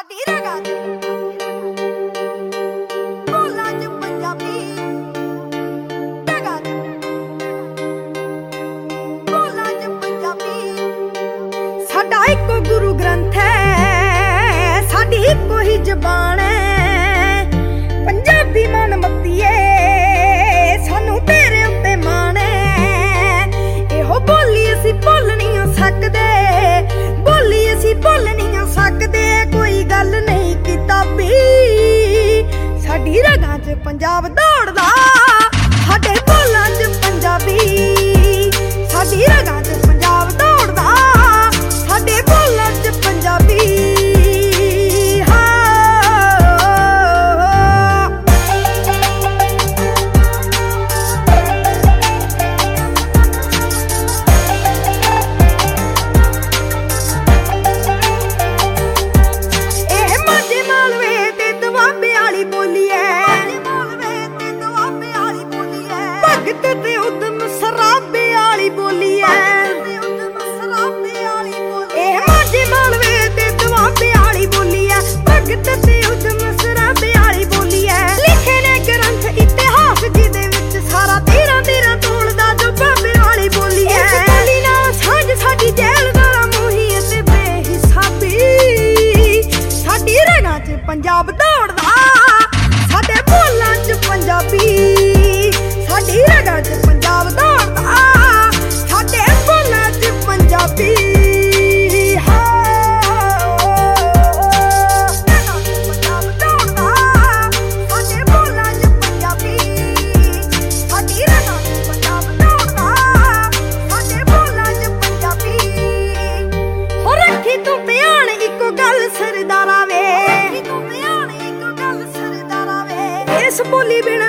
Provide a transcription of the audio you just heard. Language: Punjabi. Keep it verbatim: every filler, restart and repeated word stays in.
ਸਾਡੀ ਰਗਾਂ ਚ ਬੋਲਾਂ ਚ ਪੰਜਾਬੀ ਰਗਾਂ ਚ ਬੋਲਾਂ ਚ ਪੰਜਾਬੀ। ਸਾਡਾ ਇੱਕੋ ਗੁਰੂ ਗ੍ਰੰਥ ਹੈ, ਸਾਡੀ ਇੱਕੋ ਹੀ ਜ਼ਬਾਨ ਹੈ। ਪੰਜਾਬੀ ਮਨ ਮੱਤੀਏ ਸਾਨੂੰ ਤੇਰੇ ਉੱਤੇ ਮਾਣ ਹੈ। ਇਹੋ ਬੋਲੀ ਅਸੀਂ ਭੁੱਲ ਨਹੀਂ ਸਕਦੇ, ਬੋਲੀ ਅਸੀਂ ਭੁੱਲ ਨਹੀਂ ਸਕਦੇ। ਕੋਈ ਗੱਲ ਨਹੀਂ ਕਿਤਾਬੀ, ਸਾਡੀ ਰਗਾਂ 'ਚ ਪੰਜਾਬ ਦੌੜਦਾ, ਸਾਡੇ ਬੋਲਾਂ 'ਚ ਪੰਜਾਬੀ। ਸਾਡੀ ਰਗਾਂ 'ਚ ਪੰਜਾਬ ਦੌੜਦਾ, ਸਾਡੇ ਬੋਲਾਂ 'ਚ ਪੰਜਾਬੀ। ਤੇ ਉਦਮ ਸਰਾਬੇ ਵਾਲੀ ਬੋਲੀ ਐ, ਇਹ ਮਾਝੇ ਮਾਲਵੇ ਤੇ ਦੁਆਬੇ ਵਾਲੀ ਬੋਲੀ ਐ। ਭਗਤ ਤੇ ਉਦਮ ਸਰਾਬੇ ਵਾਲੀ ਬੋਲੀ ਐ। ਲਿਖੇ ਨੇ ਗ੍ਰੰਥ ਇਤਿਹਾਸ ਜਿਹਦੇ ਵਿੱਚ ਸਾਰਾ ਤੀਰਾਂ ਤੀਰਾਂ ਤੋਲਦਾ ਜੋ ਬਾਬੇ ਵਾਲੀ ਬੋਲੀ ਐ। ਇਸ ਬੋਲੀ ਨਾਲ ਸਾਂਝ ਸਾਡੀ ਜੈਲਦਾਰਾਂ ਮੋਹੀ ਤੇ ਬੇਹਿਸਾਬੀ। ਸਾਡੀ ਰਗਾਂ 'ਚ ਪੰਜਾਬ ਦੌੜਦਾ, ਸਾਡੇ ਬੋਲਾਂ 'ਚ ਪੰਜਾਬੀ। ਸਾਡੀ ਰਗਾਂ 'ਚ ਪੰਜਾਬ ਦੌੜਦਾ, ਸਾਡੇ ਬੋਲਾਂ 'ਚ ਪੰਜਾਬੀ। ਇਸ ਬੋਲੀ ਬਿਨਾ